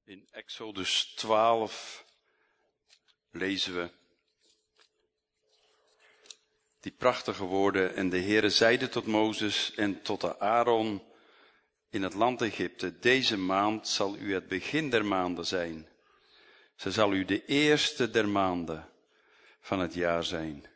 In Exodus 12 lezen we die prachtige woorden. En de Heere zeide tot Mozes en tot Aaron in het land Egypte: deze maand zal u het begin der maanden zijn. Ze zal u de eerste der maanden van het jaar zijn.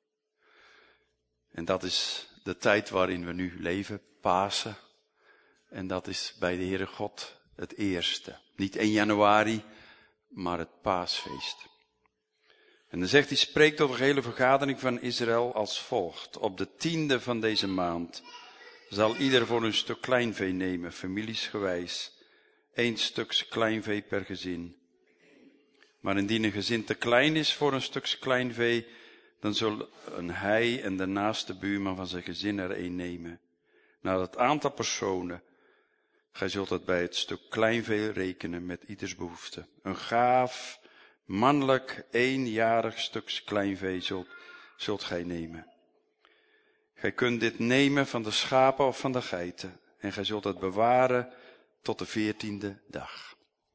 En dat is de tijd waarin we nu leven, Pasen. En dat is bij de Heere God het eerste. Niet 1 januari, maar het paasfeest. En dan zegt hij: spreek tot de gehele vergadering van Israël als volgt. Op de 10e van deze maand zal ieder voor een stuk kleinvee nemen, familiesgewijs. 1 stuk kleinvee per gezin. Maar indien een gezin te klein is voor een stuk kleinvee, dan zullen hij en de naaste buurman van zijn gezin er 1 nemen. Naar het aantal personen, gij zult het bij het stuk kleinvee rekenen met ieders behoefte. Een gaaf, mannelijk, 1-jarig stuk kleinvee zult gij nemen. Gij kunt dit nemen van de schapen of van de geiten, en gij zult het bewaren tot de 14e dag.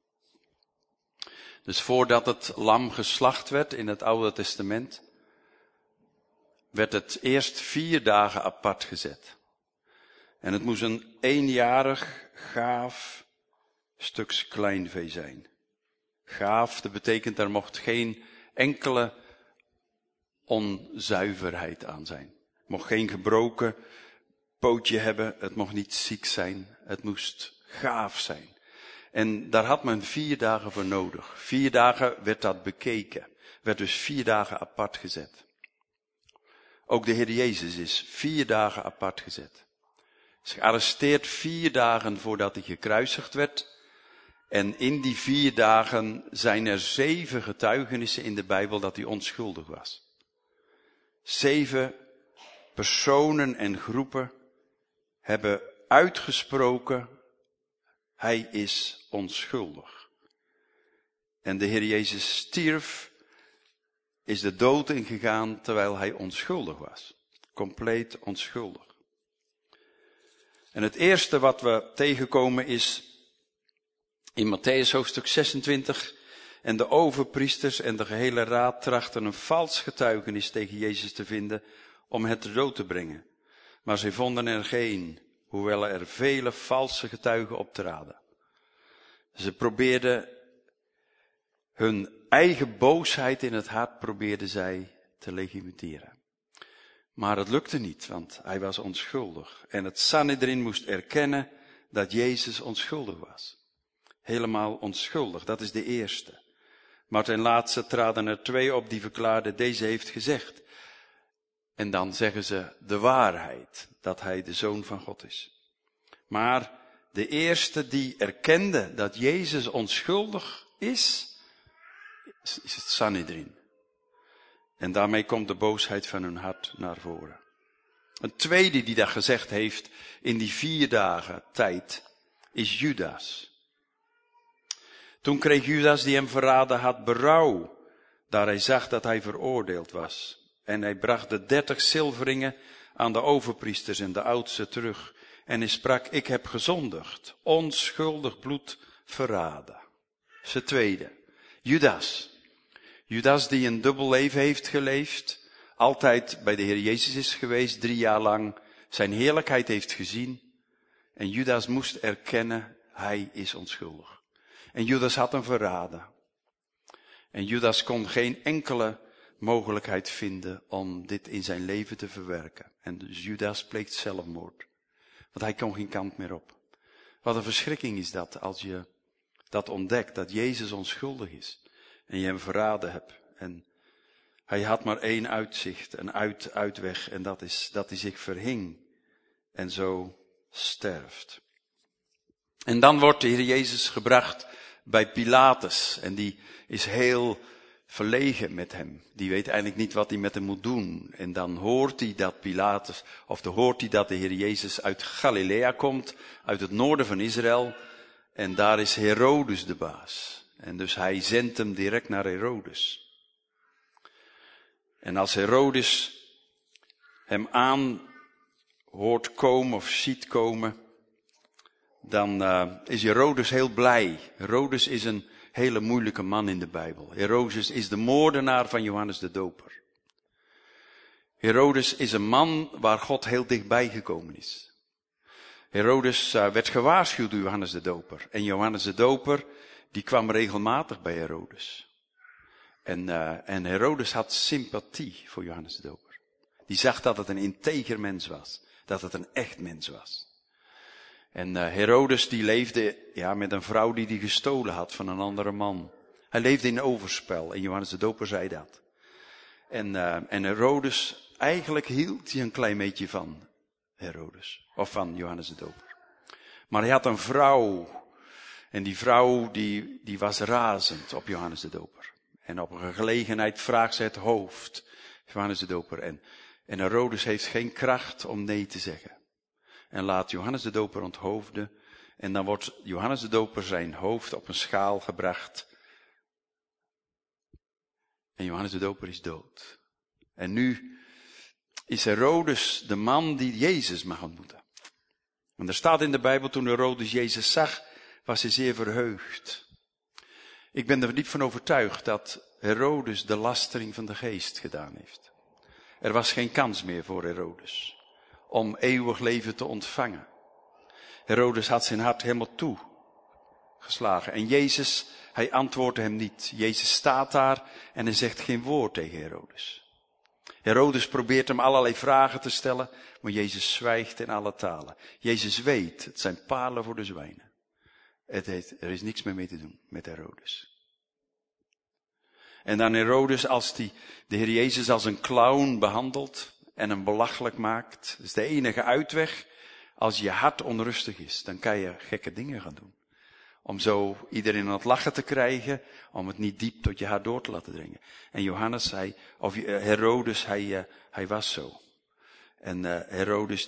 Dus voordat het lam geslacht werd in het Oude Testament, werd het eerst 4 dagen apart gezet. En het moest een 1-jarig, gaaf stuk kleinvee zijn. Gaaf, dat betekent er mocht geen enkele onzuiverheid aan zijn. Het mocht geen gebroken pootje hebben, het mocht niet ziek zijn, het moest gaaf zijn. En daar had men 4 dagen voor nodig. 4 dagen werd dat bekeken, werd dus 4 dagen apart gezet. Ook de Heer Jezus is 4 dagen apart gezet. Is gearresteerd 4 dagen voordat hij gekruisigd werd. En in die 4 dagen zijn er 7 getuigenissen in de Bijbel dat hij onschuldig was. 7 personen en groepen hebben uitgesproken: hij is onschuldig. En de Heer Jezus stierf, is de dood ingegaan terwijl hij onschuldig was. Compleet onschuldig. En het eerste wat we tegenkomen is in Mattheüs hoofdstuk 26. En de overpriesters en de gehele raad trachten een vals getuigenis tegen Jezus te vinden om het ter dood te brengen. Maar zij vonden er geen, hoewel er vele valse getuigen optraden. Ze probeerden hun eigen boosheid in het hart probeerden zij te legitimeren. Maar het lukte niet, want hij was onschuldig. En het Sanhedrin moest erkennen dat Jezus onschuldig was. Helemaal onschuldig, dat is de eerste. Maar ten laatste traden er 2 op die verklaarden: deze heeft gezegd. En dan zeggen ze de waarheid, dat hij de Zoon van God is. Maar de eerste die erkende dat Jezus onschuldig is het Sanhedrin. En daarmee komt de boosheid van hun hart naar voren. Een tweede die dat gezegd heeft in die 4 dagen tijd is Judas. Toen kreeg Judas, die hem verraden had, berouw, daar hij zag dat hij veroordeeld was. En hij bracht de 30 zilveringen aan de overpriesters en de oudsten terug. En hij sprak: ik heb gezondigd, onschuldig bloed verraden. Dat is de tweede. Judas die een dubbel leven heeft geleefd, altijd bij de Heer Jezus is geweest, 3 jaar lang zijn heerlijkheid heeft gezien. En Judas moest erkennen: hij is onschuldig. En Judas had hem verraden. En Judas kon geen enkele mogelijkheid vinden om dit in zijn leven te verwerken. En dus Judas pleegt zelfmoord. Want hij kon geen kant meer op. Wat een verschrikking is dat als je dat ontdekt, dat Jezus onschuldig is. En je hem verraden hebt. En hij had maar 1 uitzicht, een uitweg. En dat is dat hij zich verhing. En zo sterft. En dan wordt de Heer Jezus gebracht bij Pilatus. En die is heel verlegen met hem. Die weet eigenlijk niet wat hij met hem moet doen. En dan hoort hij dat Pilatus, of dan hoort hij dat de Heer Jezus uit Galilea komt, uit het noorden van Israël. En daar is Herodes de baas. En dus hij zendt hem direct naar Herodes. En als Herodes hem aan hoort komen of ziet komen, dan is Herodes heel blij. Herodes is een hele moeilijke man in de Bijbel. Herodes is de moordenaar van Johannes de Doper. Herodes is een man waar God heel dichtbij gekomen is. Herodes werd gewaarschuwd door Johannes de Doper. En Johannes de Doper, die kwam regelmatig bij Herodes. En Herodes had sympathie voor Johannes de Doper. Die zag dat het een integer mens was. Dat het een echt mens was. En Herodes die leefde met een vrouw die gestolen had van een andere man. Hij leefde in overspel en Johannes de Doper zei dat. En Herodes, eigenlijk hield hij een klein beetje van Herodes. Of van Johannes de Doper. Maar hij had een vrouw. En die vrouw die was razend op Johannes de Doper. En op een gelegenheid vraagt ze het hoofd. Johannes de Doper. En Herodes heeft geen kracht om nee te zeggen. En laat Johannes de Doper onthoofden. En dan wordt Johannes de Doper zijn hoofd op een schaal gebracht. En Johannes de Doper is dood. En nu is Herodes de man die Jezus mag ontmoeten. En er staat in de Bijbel, toen Herodes Jezus zag, was hij zeer verheugd. Ik ben er diep van overtuigd dat Herodes de lastering van de geest gedaan heeft. Er was geen kans meer voor Herodes om eeuwig leven te ontvangen. Herodes had zijn hart helemaal toegeslagen. En Jezus, hij antwoordde hem niet. Jezus staat daar en hij zegt geen woord tegen Herodes. Herodes probeert hem allerlei vragen te stellen, maar Jezus zwijgt in alle talen. Jezus weet, het zijn parelen voor de zwijnen. Er is niks meer mee te doen met Herodes. En dan Herodes, als de Heer Jezus als een clown behandelt en hem belachelijk maakt. Dat is de enige uitweg. Als je hart onrustig is, dan kan je gekke dingen gaan doen. Om zo iedereen aan het lachen te krijgen, om het niet diep tot je hart door te laten dringen. En Herodes, hij was zo. En Herodes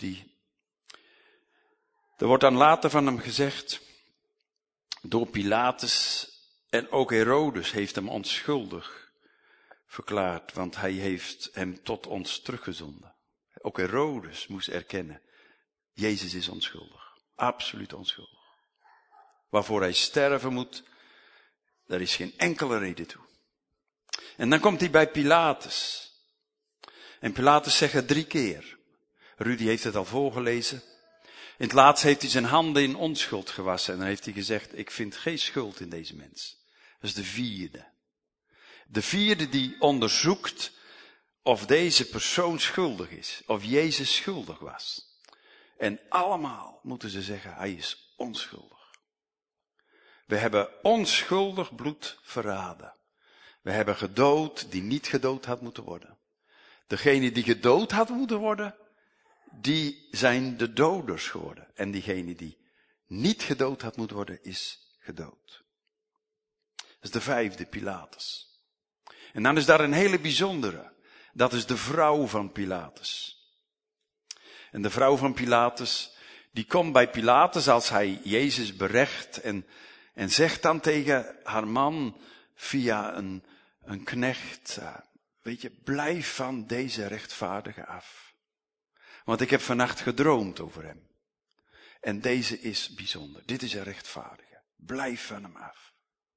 er wordt dan later van hem gezegd, door Pilatus, en ook Herodes heeft hem onschuldig verklaard, want hij heeft hem tot ons teruggezonden. Ook Herodes moest erkennen, Jezus is onschuldig. Absoluut onschuldig. Waarvoor hij sterven moet, daar is geen enkele reden toe. En dan komt hij bij Pilatus. En Pilatus zegt het 3 keer. Rudy heeft het al voorgelezen. In het laatst heeft hij zijn handen in onschuld gewassen. En dan heeft hij gezegd, ik vind geen schuld in deze mens. Dat is de 4e. De 4e die onderzoekt of deze persoon schuldig is. Of Jezus schuldig was. En allemaal moeten ze zeggen, hij is onschuldig. We hebben onschuldig bloed verraden. We hebben gedood die niet gedood had moeten worden. Degene die gedood had moeten worden, die zijn de doders geworden. En diegene die niet gedood had moeten worden, is gedood. Dat is de 5e, Pilatus. En dan is daar een hele bijzondere. Dat is de vrouw van Pilatus. En de vrouw van Pilatus, die komt bij Pilatus als hij Jezus berecht en zegt dan tegen haar man via een knecht, blijf van deze rechtvaardige af. Want ik heb vannacht gedroomd over hem. En deze is bijzonder. Dit is een rechtvaardige. Blijf van hem af.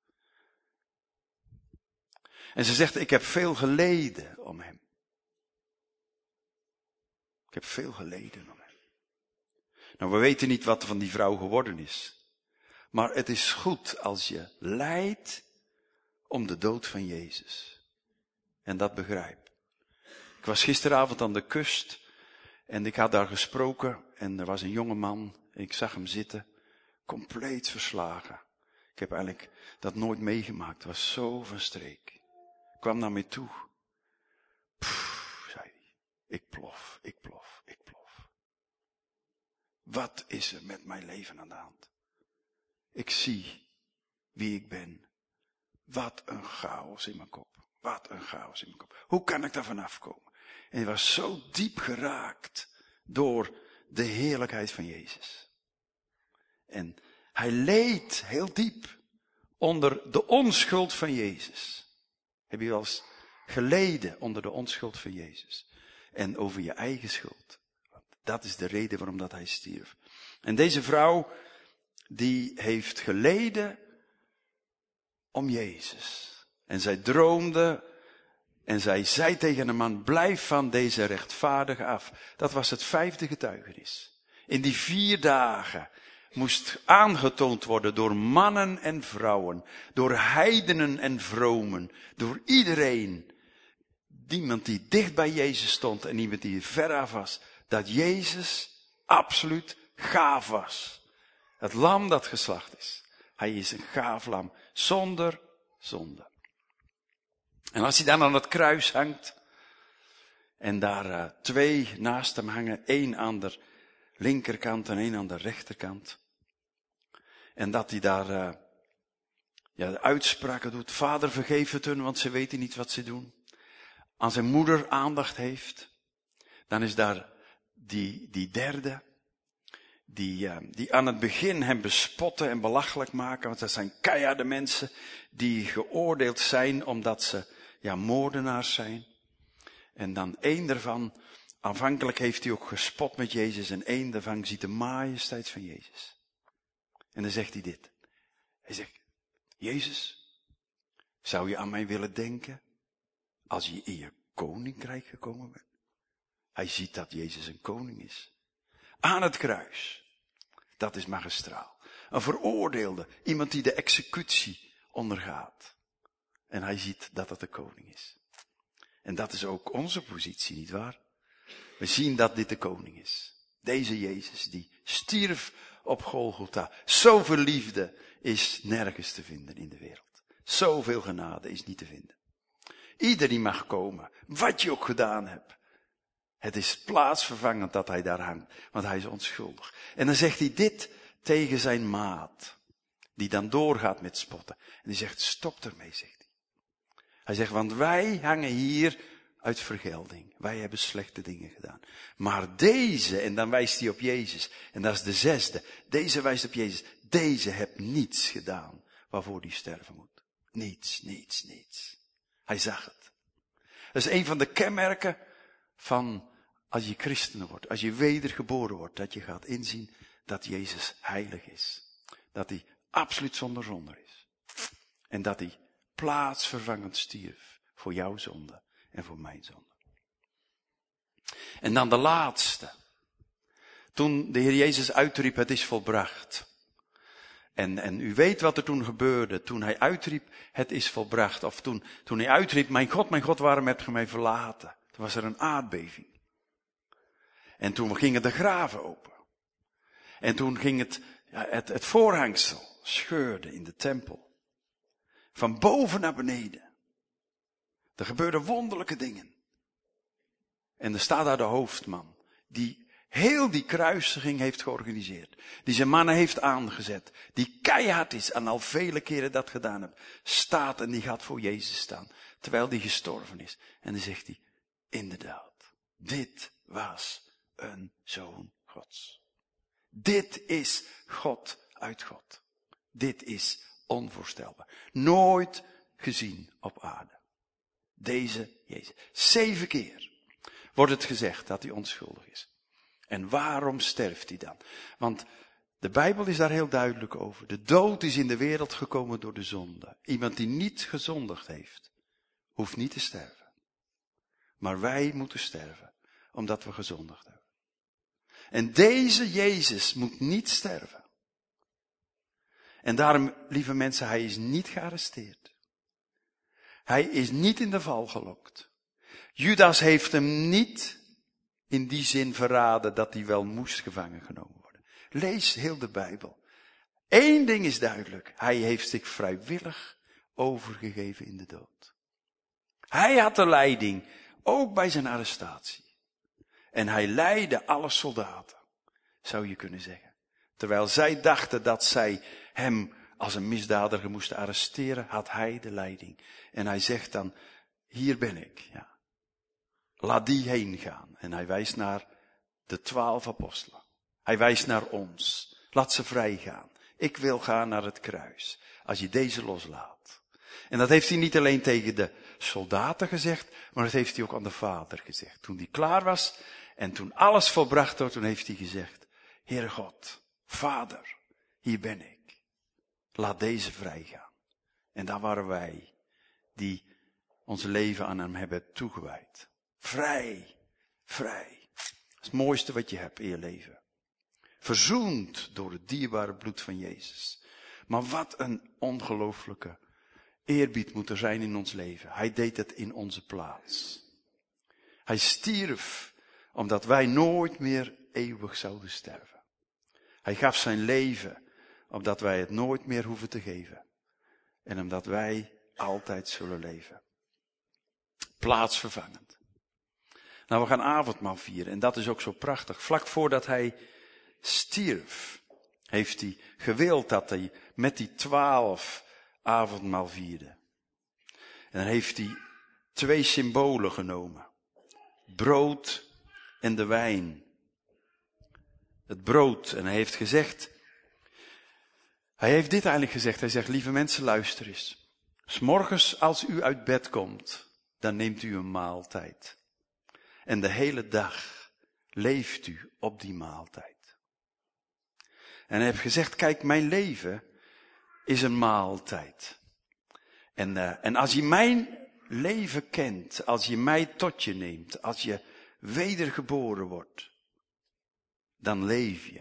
En ze zegt, ik heb veel geleden om hem. Ik heb veel geleden om hem. Nou, we weten niet wat er van die vrouw geworden is. Maar het is goed als je lijdt om de dood van Jezus. En dat begrijp. Ik was gisteravond aan de kust en ik had daar gesproken en er was een jonge man. Ik zag hem zitten, compleet verslagen. Ik heb eigenlijk dat nooit meegemaakt. Het was zo van streek. Ik kwam naar mij toe. Zei hij. Ik plof. Wat is er met mijn leven aan de hand? Ik zie wie ik ben. Wat een chaos in mijn kop. Hoe kan ik daar vanaf komen? En hij was zo diep geraakt door de heerlijkheid van Jezus. En hij leed heel diep onder de onschuld van Jezus. Heb je wel eens geleden onder de onschuld van Jezus? En over je eigen schuld. Dat is de reden waarom dat hij stierf. En deze vrouw, die heeft geleden om Jezus. En zij droomde en zij zei tegen de man, blijf van deze rechtvaardige af. Dat was het 5e getuigenis. In die 4 dagen moest aangetoond worden door mannen en vrouwen, door heidenen en vromen, door iedereen. Iemand die dicht bij Jezus stond en iemand die ver af was, dat Jezus absoluut gaaf was. Het lam dat geslacht is. Hij is een gaaf lam, zonder zonde. En als hij dan aan het kruis hangt, en daar 2 naast hem hangen, 1 aan de linkerkant en 1 aan de rechterkant. En dat hij daar de uitspraken doet, Vader vergeef het hun, want ze weten niet wat ze doen. Aan zijn moeder aandacht heeft, dan is daar die derde, die aan het begin hem bespotten en belachelijk maken, want dat zijn keiharde mensen die geoordeeld zijn omdat ze moordenaars zijn. En dan 1 daarvan, aanvankelijk heeft hij ook gespot met Jezus en 1 daarvan ziet de majesteit van Jezus. En dan zegt hij dit. Hij zegt, Jezus, zou je aan mij willen denken als je in je koninkrijk gekomen bent? Hij ziet dat Jezus een koning is. Aan het kruis. Dat is magistraal. Een veroordeelde. Iemand die de executie ondergaat. En hij ziet dat het de koning is. En dat is ook onze positie, nietwaar? We zien dat dit de koning is. Deze Jezus die stierf op Golgotha. Zoveel liefde is nergens te vinden in de wereld. Zoveel genade is niet te vinden. Ieder die mag komen, wat je ook gedaan hebt. Het is plaatsvervangend dat hij daar hangt, want hij is onschuldig. En dan zegt hij dit tegen zijn maat, die dan doorgaat met spotten. En die zegt, stop ermee, zegt hij. Hij zegt, want wij hangen hier uit vergelding. Wij hebben slechte dingen gedaan. Maar deze, en dan wijst hij op Jezus, en dat is de 6e. Deze wijst op Jezus. Deze hebt niets gedaan waarvoor hij sterven moet. Niets, niets, niets. Hij zag het. Dat is een van de kenmerken van als je christen wordt, als je wedergeboren wordt, dat je gaat inzien dat Jezus heilig is. Dat hij absoluut zonder zonde is. En dat hij plaatsvervangend stierf voor jouw zonde en voor mijn zonde. En dan de laatste. Toen de Heer Jezus uitriep, het is volbracht. En u weet wat er toen gebeurde, toen hij uitriep, het is volbracht. Of toen hij uitriep, mijn God, waarom hebt ge mij verlaten? Toen was er een aardbeving. En toen gingen de graven open. En toen ging het voorhangsel scheurde in de tempel. Van boven naar beneden. Er gebeurden wonderlijke dingen. En er staat daar de hoofdman, die heel die kruisiging heeft georganiseerd. Die zijn mannen heeft aangezet. Die keihard is en al vele keren dat gedaan heeft. Staat en die gaat voor Jezus staan. Terwijl die gestorven is. En dan zegt hij, inderdaad, dit was een zoon Gods. Dit is God uit God. Dit is onvoorstelbaar. Nooit gezien op aarde. Deze Jezus. 7 keer wordt het gezegd dat hij onschuldig is. En waarom sterft hij dan? Want de Bijbel is daar heel duidelijk over. De dood is in de wereld gekomen door de zonde. Iemand die niet gezondigd heeft, hoeft niet te sterven. Maar wij moeten sterven, omdat we gezondigd hebben. En deze Jezus moet niet sterven. En daarom, lieve mensen, hij is niet gearresteerd. Hij is niet in de val gelokt. Judas heeft hem niet in die zin verraden dat hij wel moest gevangen genomen worden. Lees heel de Bijbel. Eén ding is duidelijk. Hij heeft zich vrijwillig overgegeven in de dood. Hij had de leiding, ook bij zijn arrestatie. En hij leidde alle soldaten, zou je kunnen zeggen. Terwijl zij dachten dat zij hem als een misdadiger moesten arresteren, had hij de leiding. En hij zegt dan, hier ben ik, ja. Laat die heen gaan. En hij wijst naar de 12 apostelen. Hij wijst naar ons. Laat ze vrij gaan. Ik wil gaan naar het kruis. Als je deze loslaat. En dat heeft hij niet alleen tegen de soldaten gezegd, maar dat heeft hij ook aan de Vader gezegd. Toen hij klaar was en toen alles volbracht werd, toen heeft hij gezegd, Heere God, Vader, Hier ben ik. Laat deze vrijgaan. En daar waren wij, die ons leven aan hem hebben toegewijd. Vrij, vrij. Dat is het mooiste wat je hebt in je leven. Verzoend door het dierbare bloed van Jezus. Maar wat een ongelooflijke eerbied moet er zijn in ons leven. Hij deed het in onze plaats. Hij stierf omdat wij nooit meer eeuwig zouden sterven. Hij gaf zijn leven opdat wij het nooit meer hoeven te geven. En omdat wij altijd zullen leven. Plaatsvervangend. Nou, we gaan avondmaal vieren en dat is ook zo prachtig. Vlak voordat hij stierf, heeft hij gewild dat hij met die 12 avondmaal vierde. En dan heeft hij 2 symbolen genomen. Brood en de wijn. Het brood. En hij heeft gezegd, hij heeft dit eigenlijk gezegd. Hij zegt, lieve mensen, luister eens. 'S Morgens als u uit bed komt, dan neemt u een maaltijd. En de hele dag leeft u op die maaltijd. En hij heeft gezegd, kijk, mijn leven is een maaltijd. En als je mijn leven kent, als je mij tot je neemt, als je wedergeboren wordt, dan leef je.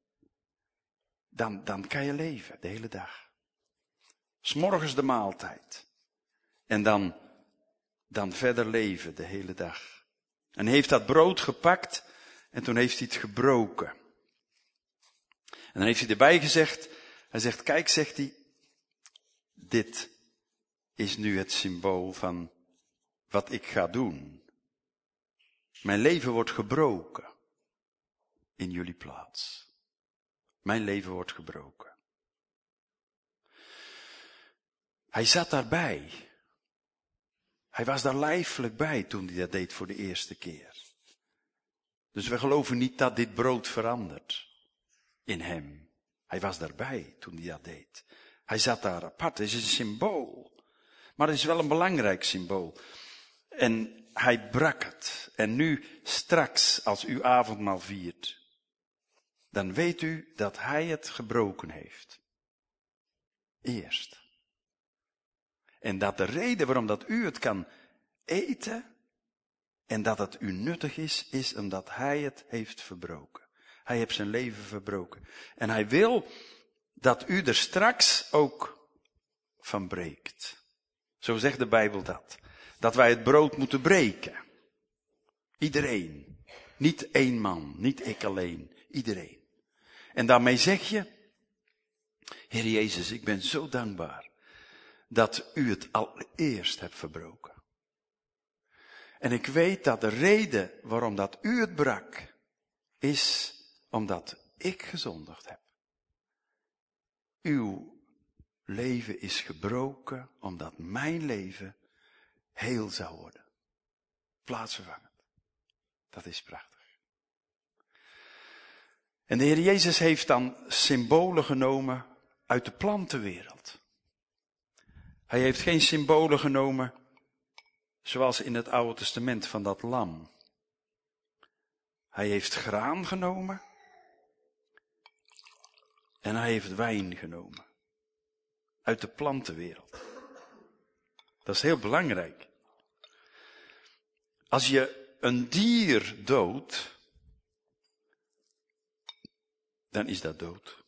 Dan kan je leven de hele dag. 'S Morgens de maaltijd. En dan verder leven de hele dag. En hij heeft dat brood gepakt en toen heeft hij het gebroken. En dan heeft hij erbij gezegd, hij zegt, kijk, zegt hij, dit is nu het symbool van wat ik ga doen. Mijn leven wordt gebroken in jullie plaats. Mijn leven wordt gebroken. Hij zat daarbij. Hij was daar lijfelijk bij toen hij dat deed voor de eerste keer. Dus we geloven niet dat dit brood verandert in hem. Hij was daarbij toen hij dat deed. Hij zat daar apart. Het is een symbool. Maar het is wel een belangrijk symbool. En hij brak het. En nu straks, als u avondmaal viert, dan weet u dat hij het gebroken heeft. Eerst. En dat de reden waarom dat u het kan eten en dat het u nuttig is omdat hij het heeft verbroken. Hij heeft zijn leven verbroken. En hij wil dat u er straks ook van breekt. Zo zegt de Bijbel dat. Dat wij het brood moeten breken. Iedereen. Niet één man, niet ik alleen. Iedereen. En daarmee zeg je, Heer Jezus, ik ben zo dankbaar dat u het allereerst hebt verbroken. En ik weet dat de reden waarom dat u het brak, is omdat ik gezondigd heb. Uw leven is gebroken omdat mijn leven heel zou worden. Plaatsvervangend. Dat is prachtig. En de Heer Jezus heeft dan symbolen genomen uit de plantenwereld. Hij heeft geen symbolen genomen zoals in het Oude Testament van dat lam. Hij heeft graan genomen en hij heeft wijn genomen. Uit de plantenwereld. Dat is heel belangrijk. Als je een dier doodt, dan is dat dood.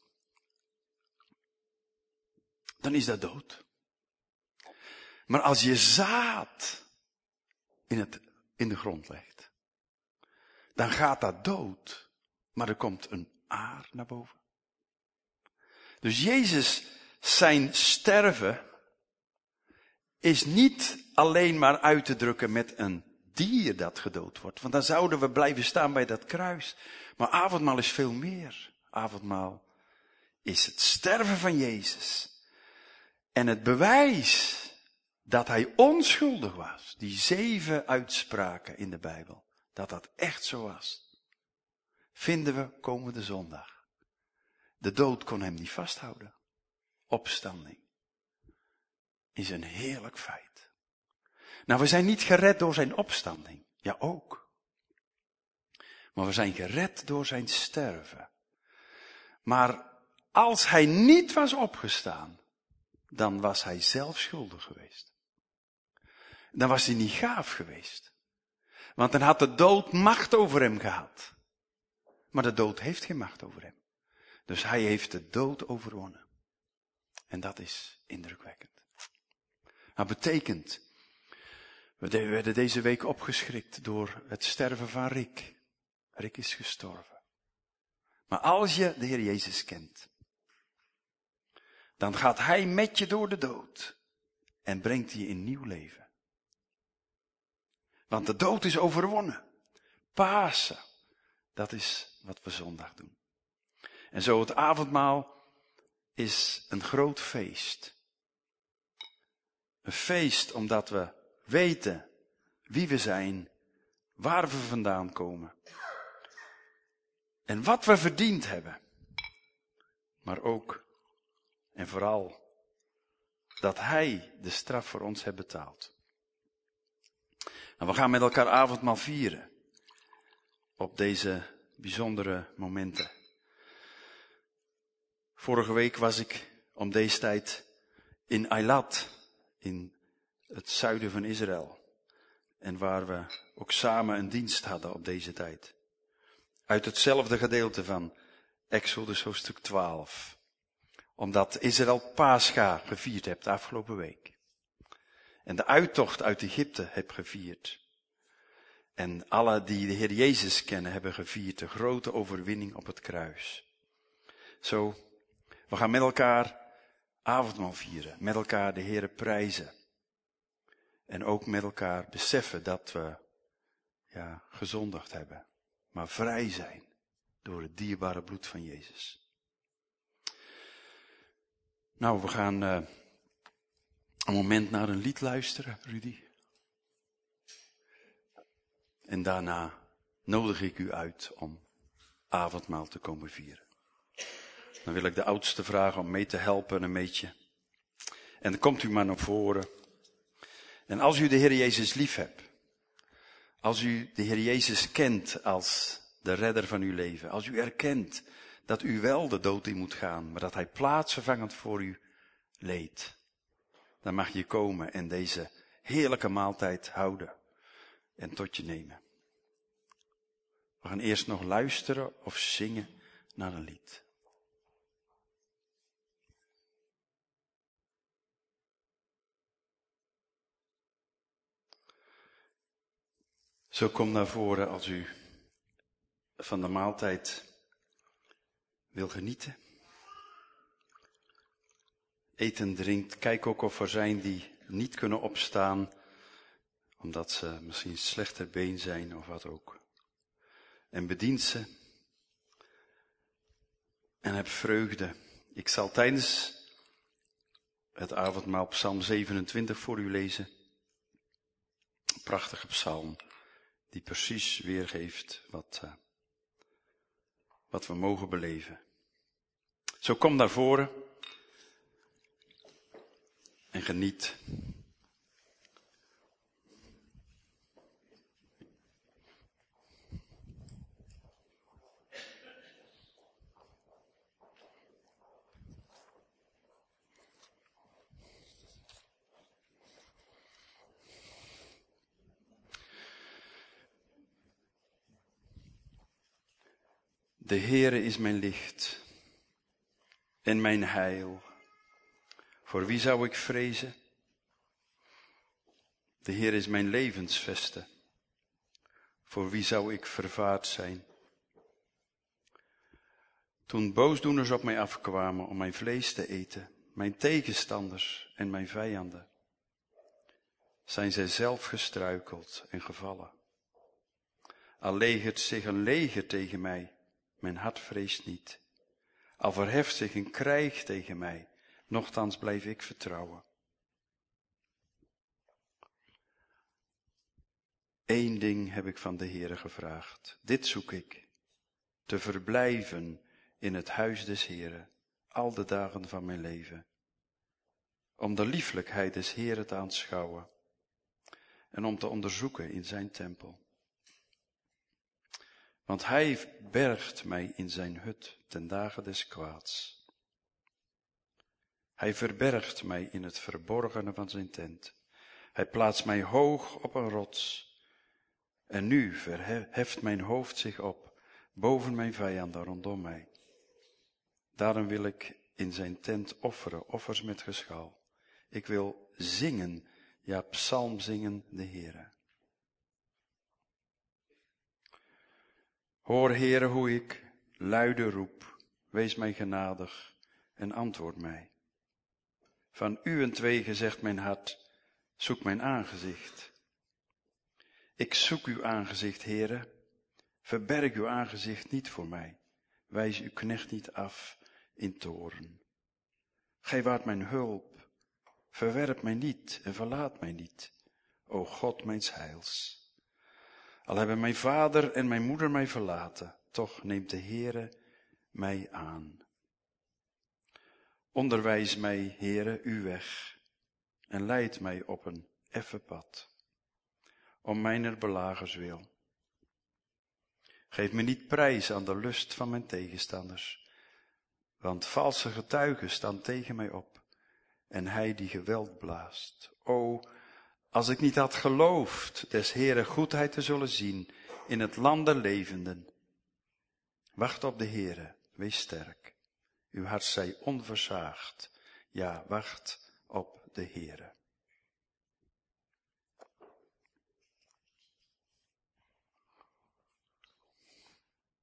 Dan is dat dood. Maar als je zaad in de grond legt, dan gaat dat dood. Maar er komt een aar naar boven. Dus Jezus, zijn sterven, is niet alleen maar uit te drukken met een dier dat gedood wordt. Want dan zouden we blijven staan bij dat kruis. Maar avondmaal is veel meer. Avondmaal is het sterven van Jezus. En het bewijs dat hij onschuldig was. Die 7 uitspraken in de Bijbel. Dat dat echt zo was. Vinden we komende zondag. De dood kon hem niet vasthouden. Opstanding is een heerlijk feit. Nou, we zijn niet gered door zijn opstanding. Ja, ook. Maar we zijn gered door zijn sterven. Maar als hij niet was opgestaan, dan was hij zelf schuldig geweest. Dan was hij niet gaaf geweest. Want dan had de dood macht over hem gehad. Maar de dood heeft geen macht over hem. Dus hij heeft de dood overwonnen. En dat is indrukwekkend. Dat betekent, we werden deze week opgeschrikt door het sterven van Rick. Rick is gestorven. Maar als je de Heer Jezus kent, dan gaat hij met je door de dood en brengt je in nieuw leven. Want de dood is overwonnen. Pasen, dat is wat we zondag doen. En zo het avondmaal is een groot feest. Een feest omdat we weten wie we zijn, waar we vandaan komen. En wat we verdiend hebben. Maar ook en vooral dat hij de straf voor ons heeft betaald. En we gaan met elkaar avondmaal vieren. Op deze bijzondere momenten. Vorige week was ik om deze tijd in Eilat, in het zuiden van Israël. En waar we ook samen een dienst hadden op deze tijd. Uit hetzelfde gedeelte van Exodus hoofdstuk 12. Omdat Israël Pascha gevierd heeft de afgelopen week. En de uittocht uit Egypte heeft gevierd. En alle die de Heer Jezus kennen hebben gevierd de grote overwinning op het kruis. Zo, we gaan met elkaar avondmaal vieren. Met elkaar de Heere prijzen. En ook met elkaar beseffen dat we gezondigd hebben. Maar vrij zijn door het dierbare bloed van Jezus. Nou, we gaan een moment naar een lied luisteren, Rudy. En daarna nodig ik u uit om avondmaal te komen vieren. Dan wil ik de oudste vragen om mee te helpen een beetje. En dan komt u maar naar voren. En als u de Heer Jezus lief hebt. Als u de Heer Jezus kent als de redder van uw leven. Als u erkent dat u wel de dood in moet gaan. Maar dat hij plaatsvervangend voor u leed. Dan mag je komen en deze heerlijke maaltijd houden. En tot je nemen. We gaan eerst nog luisteren of zingen naar een lied. Zo kom naar voren als u van de maaltijd wil genieten. Eet en drinkt. Kijk ook of er zijn die niet kunnen opstaan. Omdat ze misschien slechter been zijn of wat ook. En bedient ze. En heb vreugde. Ik zal tijdens het avondmaal Psalm 27 voor u lezen. Een prachtige psalm. Die precies weergeeft wat we mogen beleven. Zo kom naar voren. En geniet. De Heere is mijn licht en mijn heil. Voor wie zou ik vrezen? De Heer is mijn levensveste. Voor wie zou ik vervaard zijn? Toen boosdoeners op mij afkwamen om mijn vlees te eten, mijn tegenstanders en mijn vijanden, zijn zij zelf gestruikeld en gevallen. Al legert zich een leger tegen mij, mijn hart vreest niet. Al verheft zich een krijg tegen mij, nochtans blijf ik vertrouwen. Eén ding heb ik van de Heere gevraagd, dit zoek ik, te verblijven in het huis des Heeren, al de dagen van mijn leven, om de lieflijkheid des Heeren te aanschouwen en om te onderzoeken in zijn tempel. Want hij bergt mij in zijn hut ten dagen des kwaads. Hij verbergt mij in het verborgene van zijn tent. Hij plaatst mij hoog op een rots. En nu verheft mijn hoofd zich op, boven mijn vijanden rondom mij. Daarom wil ik in zijn tent offeren, offers met geschal. Ik wil zingen, ja, psalm zingen de Heere. Hoor, Heere, hoe ik luide roep. Wees mij genadig en antwoord mij. Van uwentwege zegt mijn hart, zoek mijn aangezicht. Ik zoek uw aangezicht, Heere. Verberg uw aangezicht niet voor mij. Wijs uw knecht niet af in toorn. Gij waart mijn hulp. Verwerp mij niet en verlaat mij niet, o God mijns heils. Al hebben mijn vader en mijn moeder mij verlaten, toch neemt de Heere mij aan. Onderwijs mij, Heere, uw weg en leid mij op een effen pad, om mijner belagers wil. Geef me niet prijs aan de lust van mijn tegenstanders, want valse getuigen staan tegen mij op en hij die geweld blaast. O, als ik niet had geloofd des Heere goedheid te zullen zien in het land der levenden. Wacht op de Heere, wees sterk. Uw hart zij onversaagd. Ja, wacht op de Heere.